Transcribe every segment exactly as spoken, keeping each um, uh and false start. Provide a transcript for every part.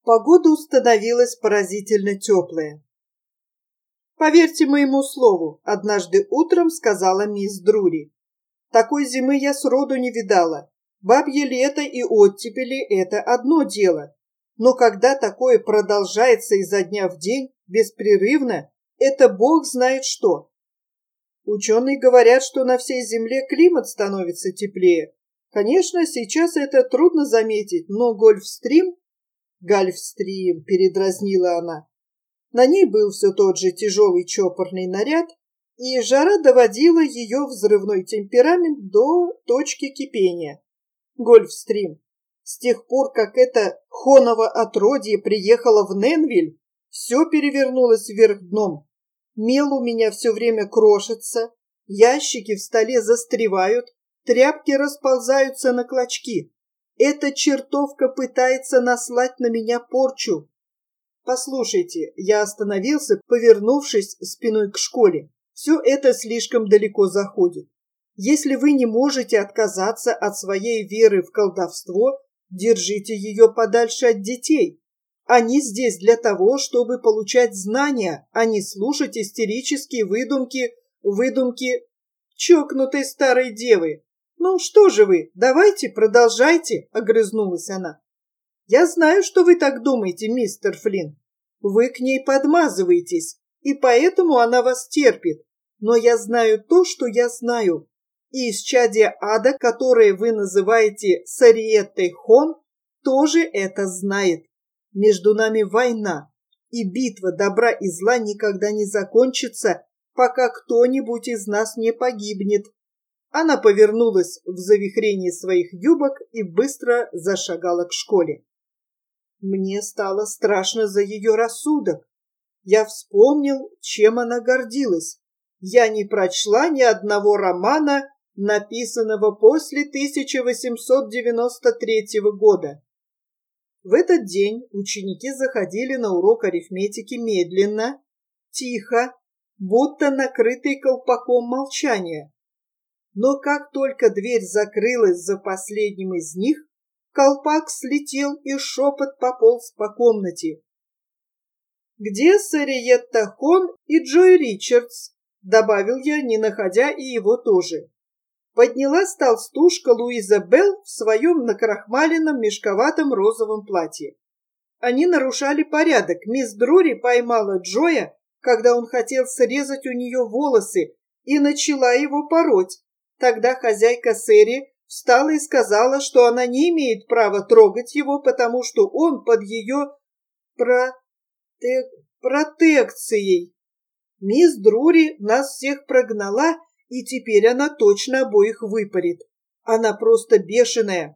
Погода установилась поразительно теплая. «Поверьте моему слову», — однажды утром сказала мисс Друри. «Такой зимы я сроду не видала. Бабье лето и оттепели — это одно дело. Но когда такое продолжается изо дня в день, беспрерывно, это бог знает что. Ученые говорят, что на всей Земле климат становится теплее. Конечно, сейчас это трудно заметить, но Гольфстрим...» «Гольфстрим», — передразнила она. На ней был все тот же тяжелый чопорный наряд, и жара доводила ее взрывной темперамент до точки кипения. Гольфстрим. С тех пор, как это хоново отродье приехало в Ненвиль, все перевернулось вверх дном. Мел у меня все время крошится, ящики в столе застревают, тряпки расползаются на клочки. Эта чертовка пытается наслать на меня порчу. Послушайте, я остановился, повернувшись спиной к школе. Все это слишком далеко заходит. Если вы не можете отказаться от своей веры в колдовство, держите ее подальше от детей. Они здесь для того, чтобы получать знания, а не слушать истерические выдумки, выдумки чокнутой старой девы. «Ну что же вы, давайте, продолжайте», — огрызнулась она. «Я знаю, что вы так думаете, мистер Флинн. Вы к ней подмазываетесь, и поэтому она вас терпит. Но я знаю то, что я знаю. И исчадие ада, которое вы называете Сариеттой Хон, тоже это знает. Между нами война, и битва добра и зла никогда не закончится, пока кто-нибудь из нас не погибнет». Она повернулась в завихрении своих юбок и быстро зашагала к школе. Мне стало страшно за ее рассудок. Я вспомнил, чем она гордилась. Я не прочла ни одного романа, написанного после тысяча восемьсот девяносто третьего года. В этот день ученики заходили на урок арифметики медленно, тихо, будто накрытый колпаком молчания. Но как только дверь закрылась за последним из них, колпак слетел и шепот пополз по комнате. «Где Сариетта Хон и Джой Ричардс?» — добавил я, не находя и его тоже. Поднялась толстушка Луиза Белл в своем накрахмаленном мешковатом розовом платье. Они нарушали порядок. Мисс Друри поймала Джоя, когда он хотел срезать у нее волосы, и начала его пороть. Тогда хозяйка Сэри встала и сказала, что она не имеет права трогать его, потому что он под ее проте... протекцией. Мисс Друри нас всех прогнала, и теперь она точно обоих выпарит. Она просто бешеная.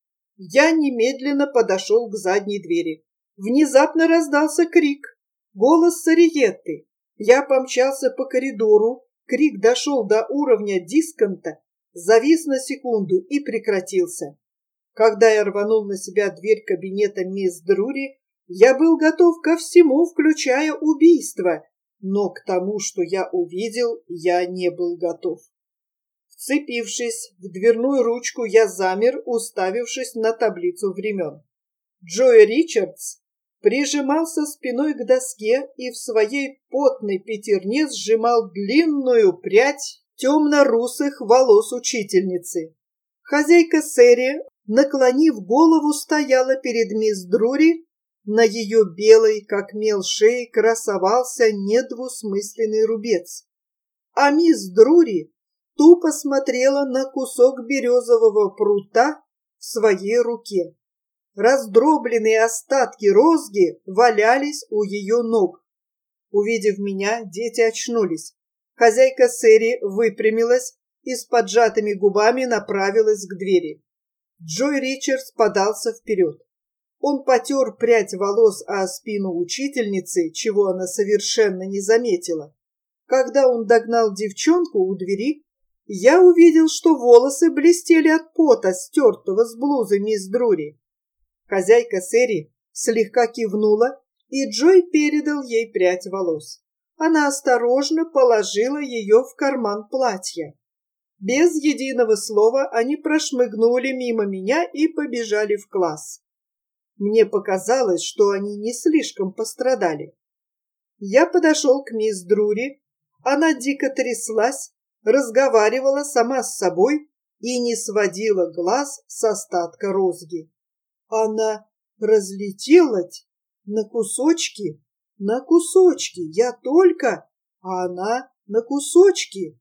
Я немедленно подошел к задней двери. Внезапно раздался крик. Голос Сариетты. Я помчался по коридору. Крик дошел до уровня дисконта, завис на секунду и прекратился. Когда я рванул на себя дверь кабинета мисс Друри, я был готов ко всему, включая убийство, но к тому, что я увидел, я не был готов. Вцепившись в дверную ручку, я замер, уставившись на таблицу времен. Джой Ричардс прижимался спиной к доске и в своей потной пятерне сжимал длинную прядь темно-русых волос учительницы. Хозяйка Сэри, наклонив голову, стояла перед мисс Друри. На ее белой, как мел шее, красовался недвусмысленный рубец. А мисс Друри тупо смотрела на кусок березового прута в своей руке. Раздробленные остатки розги валялись у ее ног. Увидев меня, дети очнулись. Хозяйка Сэри выпрямилась и с поджатыми губами направилась к двери. Джой Ричардс подался вперед. Он потер прядь волос о спину учительницы, чего она совершенно не заметила. Когда он догнал девчонку у двери, я увидел, что волосы блестели от пота, стертого с блузы мисс Друри. Хозяйка Сэри слегка кивнула, и Джой передал ей прядь волос. Она осторожно положила ее в карман платья. Без единого слова они прошмыгнули мимо меня и побежали в класс. Мне показалось, что они не слишком пострадали. Я подошел к мисс Друри. Она дико тряслась, разговаривала сама с собой и не сводила глаз с остатка розги. Она разлетелась на кусочки, на кусочки. Я только, а она на кусочки.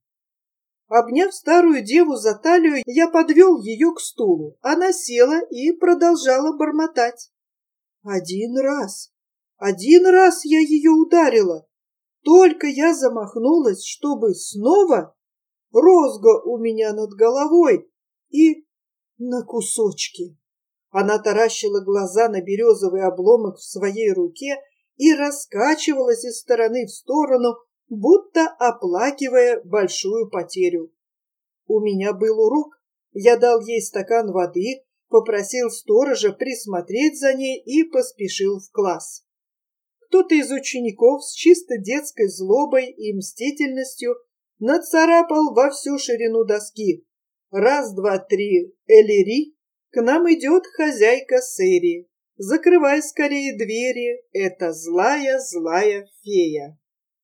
Обняв старую деву за талию, я подвел ее к стулу. Она села и продолжала бормотать. Один раз, один раз я ее ударила. Только я замахнулась, чтобы снова, розга у меня над головой и на кусочки. Она таращила глаза на березовый обломок в своей руке и раскачивалась из стороны в сторону, будто оплакивая большую потерю. У меня был урок. Я дал ей стакан воды, попросил сторожа присмотреть за ней и поспешил в класс. Кто-то из учеников с чисто детской злобой и мстительностью нацарапал во всю ширину доски. Раз, два, три, Элири, к нам идет хозяйка Сэри. Закрывай скорее двери, это злая-злая фея.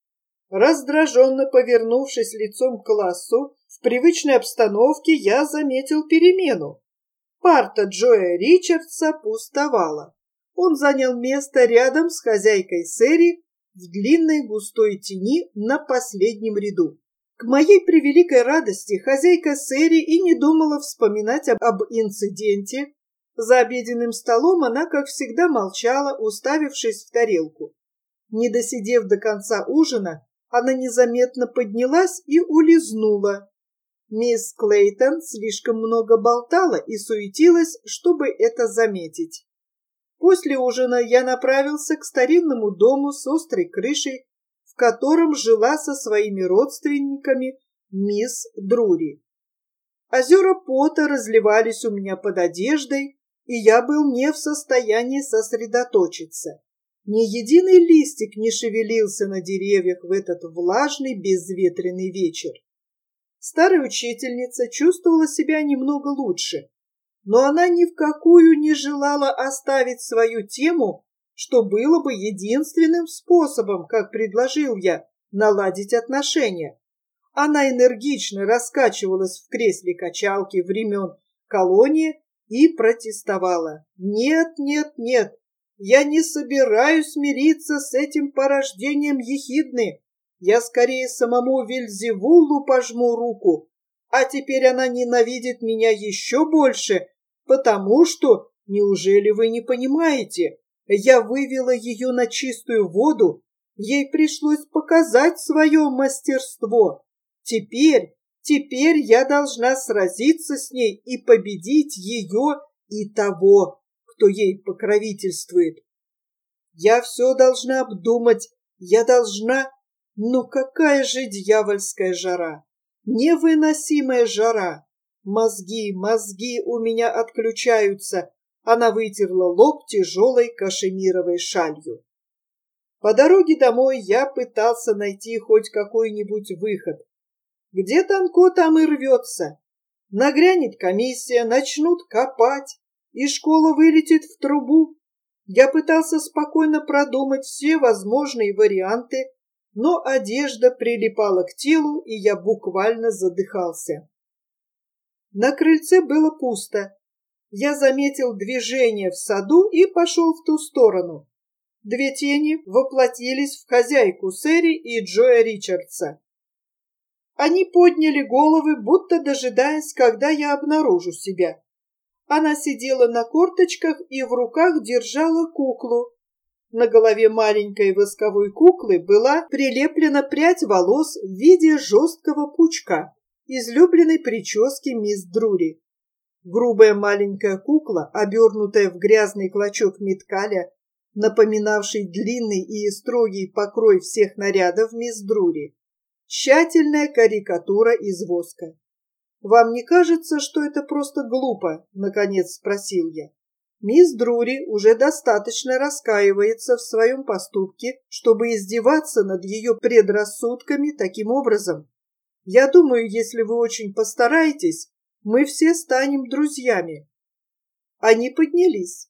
Раздраженно повернувшись лицом к классу, в привычной обстановке я заметил перемену. Парта Джоя Ричардса пустовала. Он занял место рядом с хозяйкой Сэри в длинной густой тени на последнем ряду. К моей превеликой радости хозяйка Сэри и не думала вспоминать об, об инциденте. За обеденным столом она, как всегда, молчала, уставившись в тарелку. Не досидев до конца ужина, она незаметно поднялась и улизнула. Мисс Клейтон слишком много болтала и суетилась, чтобы это заметить. После ужина я направился к старинному дому с острой крышей, в котором жила со своими родственниками мисс Друри. Озера пота разливались у меня под одеждой, и я был не в состоянии сосредоточиться. Ни единый листик не шевелился на деревьях в этот влажный безветренный вечер. Старая учительница чувствовала себя немного лучше, но она ни в какую не желала оставить свою тему, что было бы единственным способом, как предложил я, наладить отношения. Она энергично раскачивалась в кресле качалки времен колонии и протестовала. «Нет, нет, нет, я не собираюсь мириться с этим порождением ехидны. Я скорее самому Вельзевулу пожму руку, а теперь она ненавидит меня еще больше, потому что, неужели вы не понимаете, я вывела ее на чистую воду, ей пришлось показать свое мастерство. Теперь, теперь я должна сразиться с ней и победить ее и того, кто ей покровительствует. Я все должна обдумать, я должна... Но какая же дьявольская жара! Невыносимая жара! Мозги, мозги у меня отключаются. Она вытерла лоб тяжелой кашемировой шалью. По дороге домой я пытался найти хоть какой-нибудь выход. Где Танко, там и рвется. Нагрянет комиссия, начнут копать, и школа вылетит в трубу. Я пытался спокойно продумать все возможные варианты, но одежда прилипала к телу, и я буквально задыхался. На крыльце было пусто. Я заметил движение в саду и пошел в ту сторону. Две тени воплотились в хозяйку Сэри и Джоя Ричардса. Они подняли головы, будто дожидаясь, когда я обнаружу себя. Она сидела на корточках и в руках держала куклу. На голове маленькой восковой куклы была прилеплена прядь волос в виде жесткого пучка, излюбленной прически мисс Друри. Грубая маленькая кукла, обернутая в грязный клочок меткаля, напоминавший длинный и строгий покрой всех нарядов мисс Друри. Тщательная карикатура из воска. «Вам не кажется, что это просто глупо?» — наконец спросил я. Мисс Друри уже достаточно раскаивается в своем поступке, чтобы издеваться над ее предрассудками таким образом. Я думаю, если вы очень постараетесь, мы все станем друзьями. Они поднялись.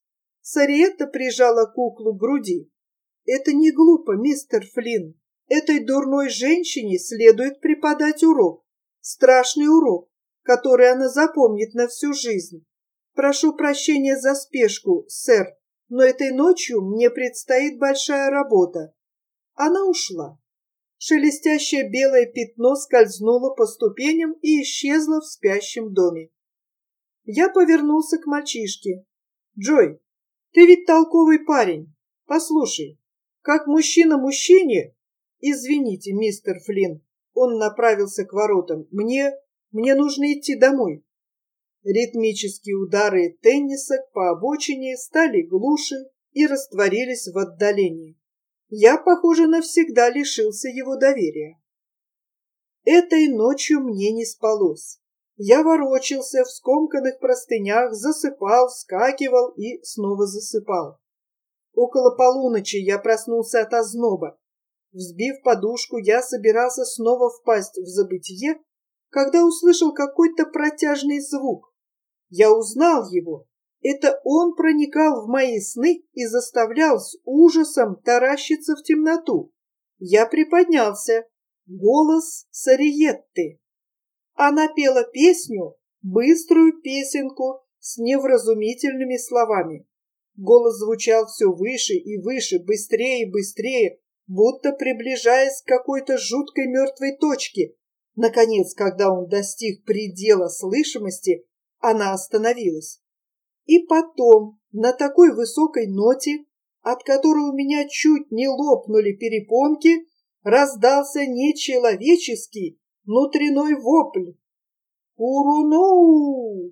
Сариетта прижала куклу к груди. Это не глупо, мистер Флинн. Этой дурной женщине следует преподать урок. Страшный урок, который она запомнит на всю жизнь. Прошу прощения за спешку, сэр, но этой ночью мне предстоит большая работа. Она ушла. Шелестящее белое пятно скользнуло по ступеням и исчезло в спящем доме. Я повернулся к мальчишке. «Джой, ты ведь толковый парень. Послушай, как мужчина мужчине...» «Извините, мистер Флинн». Он направился к воротам. «Мне... мне нужно идти домой». Ритмические удары тенниса по обочине стали глуше и растворились в отдалении. Я, похоже, навсегда лишился его доверия. Этой ночью мне не спалось. Я ворочался в скомканных простынях, засыпал, вскакивал и снова засыпал. Около полуночи я проснулся от озноба. Взбив подушку, я собирался снова впасть в забытье, когда услышал какой-то протяжный звук. Я узнал его. Это он проникал в мои сны и заставлял с ужасом таращиться в темноту. Я приподнялся. Голос Сариетты. Она пела песню, быструю песенку с невразумительными словами. Голос звучал все выше и выше, быстрее и быстрее, будто приближаясь к какой-то жуткой мертвой точке. Наконец, когда он достиг предела слышимости, она остановилась. И потом, на такой высокой ноте, от которой у меня чуть не лопнули перепонки, раздался нечеловеческий внутренной вопль. «Уруноу!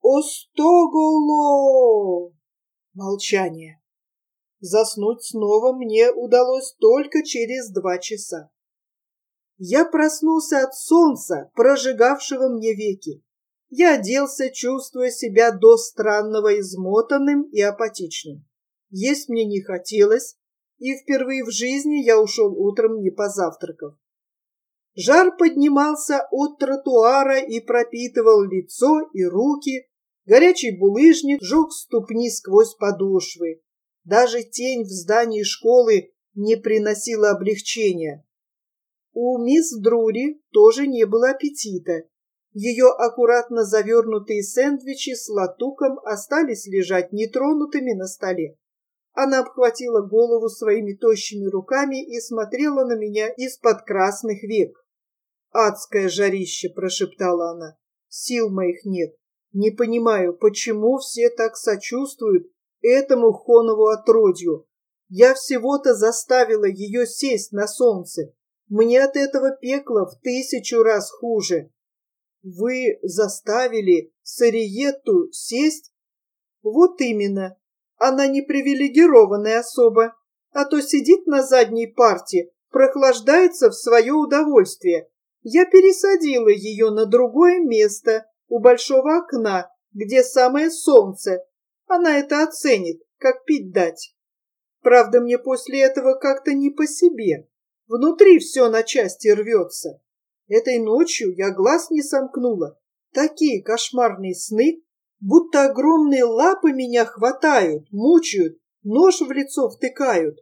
Остоголо!» Молчание. Заснуть снова мне удалось только через два часа. Я проснулся от солнца, прожигавшего мне веки. Я оделся, чувствуя себя до странного измотанным и апатичным. Есть мне не хотелось, и впервые в жизни я ушел утром, не позавтракав. Жар поднимался от тротуара и пропитывал лицо и руки. Горячий булыжник жег ступни сквозь подошвы. Даже тень в здании школы не приносила облегчения. У мисс Друри тоже не было аппетита. Ее аккуратно завернутые сэндвичи с латуком остались лежать нетронутыми на столе. Она обхватила голову своими тощими руками и смотрела на меня из-под красных век. «Адское жарище!» – прошептала она. «Сил моих нет. Не понимаю, почему все так сочувствуют этому Хонову отродью. Я всего-то заставила ее сесть на солнце. Мне от этого пекла в тысячу раз хуже». «Вы заставили Сариетту сесть?» «Вот именно. Она не привилегированная особа, а то сидит на задней парте, прохлаждается в свое удовольствие. Я пересадила ее на другое место, у большого окна, где самое солнце. Она это оценит, как пить дать. Правда, мне после этого как-то не по себе. Внутри все на части рвется. Этой ночью я глаз не сомкнула. Такие кошмарные сны, будто огромные лапы меня хватают, мучают, нож в лицо втыкают.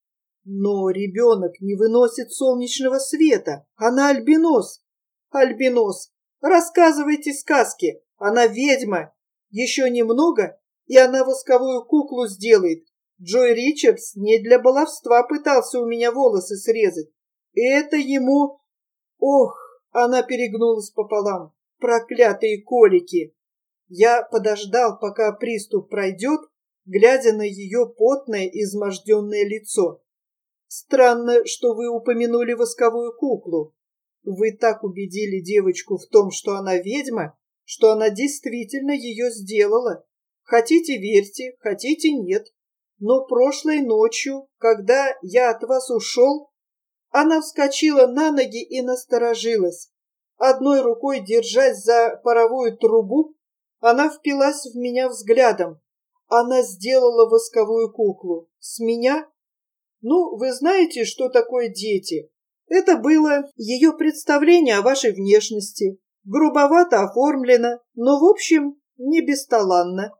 Но ребенок не выносит солнечного света. Она альбинос. Альбинос. Рассказывайте сказки. Она ведьма. Еще немного, и она восковую куклу сделает. Джой Ричардс не для баловства пытался у меня волосы срезать. Это ему... Ох, она перегнулась пополам. Проклятые колики. Я подождал, пока приступ пройдет, глядя на ее потное, изможденное лицо. Странно, что вы упомянули восковую куклу. Вы так убедили девочку в том, что она ведьма, что она действительно ее сделала. Хотите верьте, хотите нет. Но прошлой ночью, когда я от вас ушел, она вскочила на ноги и насторожилась. Одной рукой, держась за паровую трубу, она впилась в меня взглядом. Она сделала восковую куклу. С меня? Ну, вы знаете, что такое дети. Это было ее представление о вашей внешности. Грубовато оформлено, но, в общем, не бесталанно.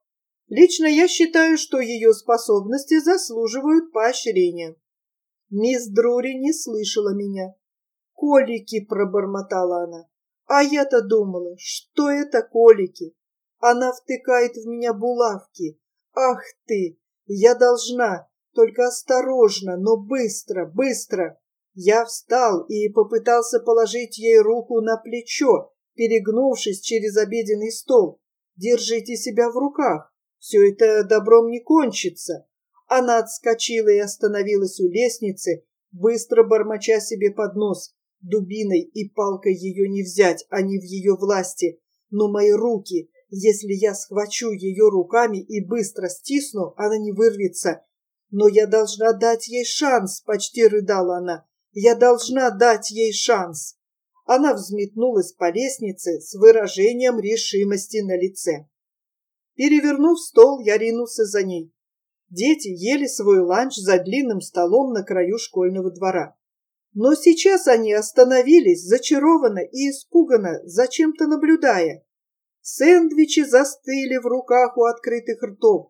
Лично я считаю, что ее способности заслуживают поощрения. Мисс Друри не слышала меня. «Колики», — пробормотала она. А я-то думала, что это колики. Она втыкает в меня булавки. Ах ты! Я должна, только осторожно, но быстро, быстро. Я встал и попытался положить ей руку на плечо, перегнувшись через обеденный стол. Держите себя в руках. Все это добром не кончится. Она отскочила и остановилась у лестницы, быстро бормоча себе под нос. Дубиной и палкой ее не взять, они в ее власти. Но мои руки, если я схвачу ее руками и быстро стисну, она не вырвется. Но я должна дать ей шанс, почти рыдала она. Я должна дать ей шанс. Она взметнулась по лестнице с выражением решимости на лице. Перевернув стол, я ринулся за ней. Дети ели свой ланч за длинным столом на краю школьного двора. Но сейчас они остановились, зачарованно и испуганно, зачем-то наблюдая. Сэндвичи застыли в руках у открытых ртов.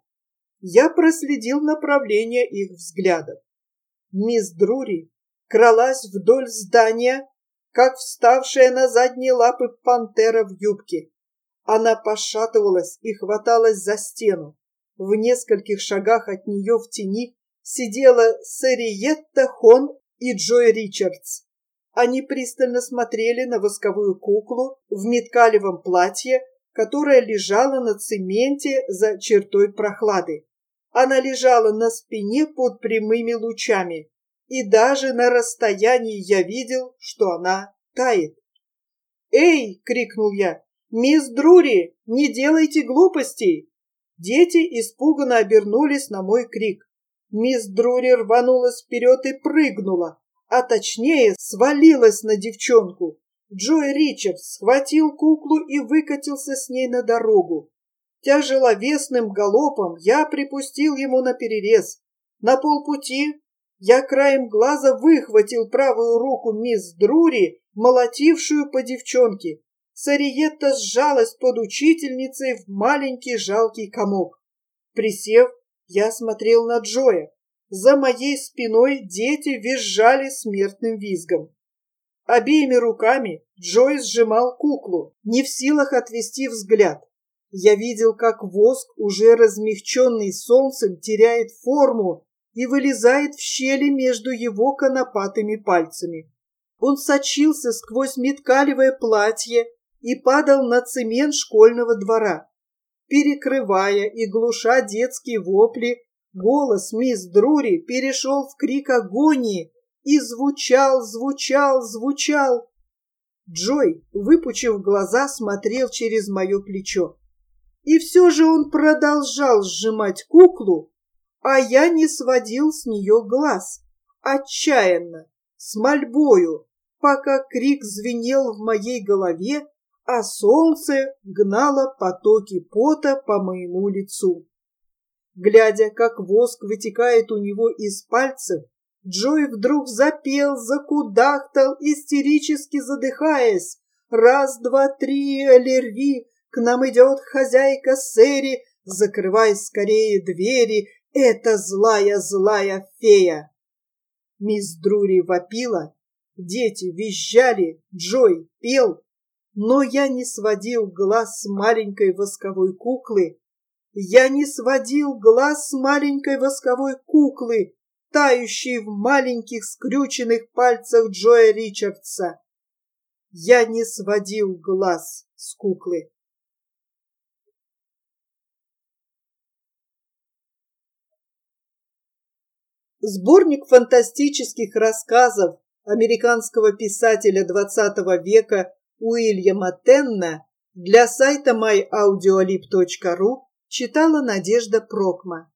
Я проследил направление их взглядов. Мисс Друри кралась вдоль здания, как вставшая на задние лапы пантера в юбке. Она пошатывалась и хваталась за стену. В нескольких шагах от нее в тени сидела Сэриетта Хон и Джой Ричардс. Они пристально смотрели на восковую куклу в меткалевом платье, которая лежала на цементе за чертой прохлады. Она лежала на спине под прямыми лучами, и даже на расстоянии я видел, что она тает. «Эй!» — крикнул я. «Мисс Друри, не делайте глупостей!» Дети испуганно обернулись на мой крик. Мисс Друри рванулась вперед и прыгнула, а точнее свалилась на девчонку. Джой Ричардс схватил куклу и выкатился с ней на дорогу. Тяжеловесным галопом я припустил ему наперерез. На полпути я краем глаза выхватил правую руку мисс Друри, молотившую по девчонке. Сэриетта сжалась под учительницей в маленький жалкий комок. Присев, я смотрел на Джоя. За моей спиной дети визжали смертным визгом. Обеими руками Джой сжимал куклу, не в силах отвести взгляд. Я видел, как воск, уже размягченный солнцем, теряет форму и вылезает в щели между его конопатыми пальцами. Он сочился сквозь меткалевое платье и падал на цемент школьного двора. Перекрывая и глуша детские вопли, голос мисс Друри перешел в крик агонии и звучал, звучал, звучал. Джой, выпучив глаза, смотрел через мое плечо. И все же он продолжал сжимать куклу, а я не сводил с нее глаз, отчаянно, с мольбою, пока крик звенел в моей голове, а солнце гнало потоки пота по моему лицу. Глядя, как воск вытекает у него из пальцев, Джой вдруг запел, закудахтал, истерически задыхаясь. «Раз, два, три, Лерви, к нам идет хозяйка Сэри, закрывай скорее двери, это злая-злая фея!» Мисс Друри вопила, дети визжали, Джой пел, но я не сводил глаз с маленькой восковой куклы. Я не сводил глаз с маленькой восковой куклы, тающей в маленьких скрюченных пальцах Джоя Ричардса. Я не сводил глаз с куклы. Сборник фантастических рассказов американского писателя двадцатого века Уильяма Тенна для сайта май аудиолиб точка ру читала Надежда Прокма.